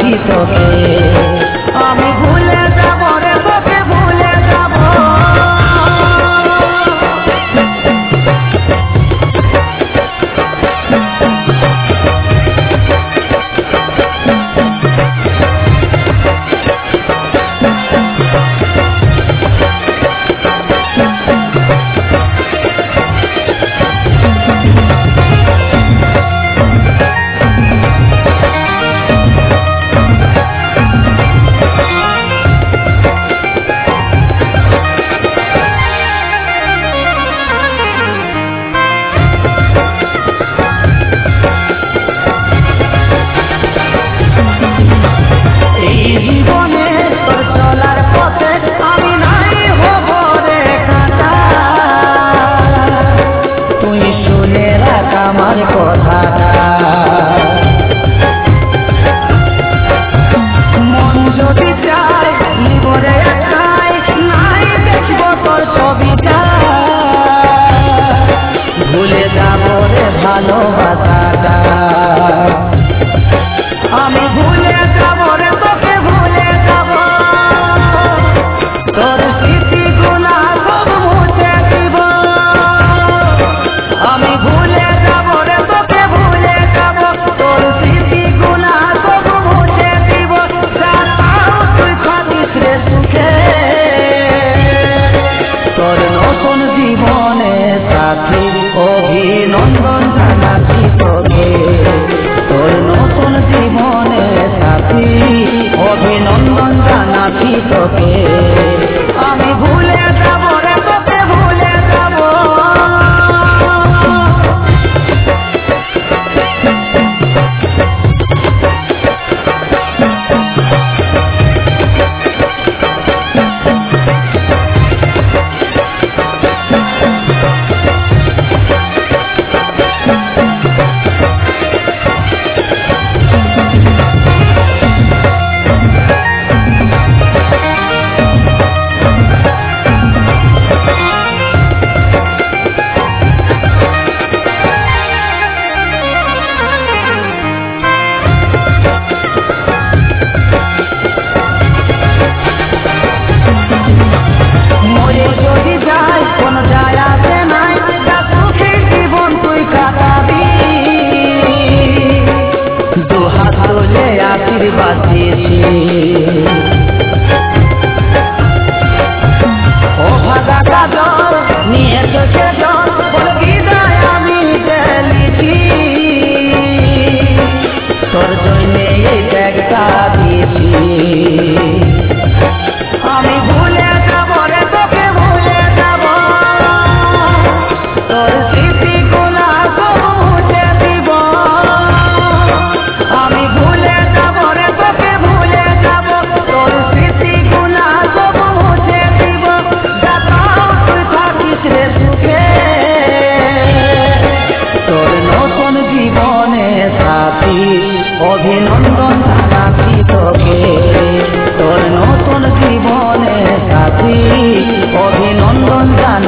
তোকে আমি ভুলে যাব রে তোকে ভুলে যাব ভালোবাসাটা আমি ভুলে যাব রে তোকে ভুলে যাব তোর স্মৃতি গুণা সব মুছে দিব আমি ভুলে যাব রে তোকে ভুলে যাব তোর স্মৃতি গুণা সব মুছে দিব তুই থাকিস রে সুখে তোর নতুন জীবনে সাথী অভিনন্দন জানাচ্ছি তোকে তোর নতুন জীবনে সাথী অভিনন্দন জানাচ্ছি তোকে আমি ভুলে যাব রে তোকে ভুলে যাব আশীর্বাদ দিয়েছি ও ভাগা কাজল নিয়ে চোখে জল বিদায় আমি গেলিছি তোর জন্যে এই ব্যাগটা দিয়েছি আমি ভুলে যাব রে তোকে ভুলে যাব তোর স্মৃতি গুণা সব মুছে দিব আমি ভুলে যাব রে তোকে ভুলে যাব তোর স্মৃতি গুণা সব মুছে দিব তুই থাকিস রে সুখে তোর নতুন জীবনে সাথী অভিনন্দন জানাচ্ছি তোকে তোর নতুন জীবনে সাথী অভিনন্দন জানাচ্ছি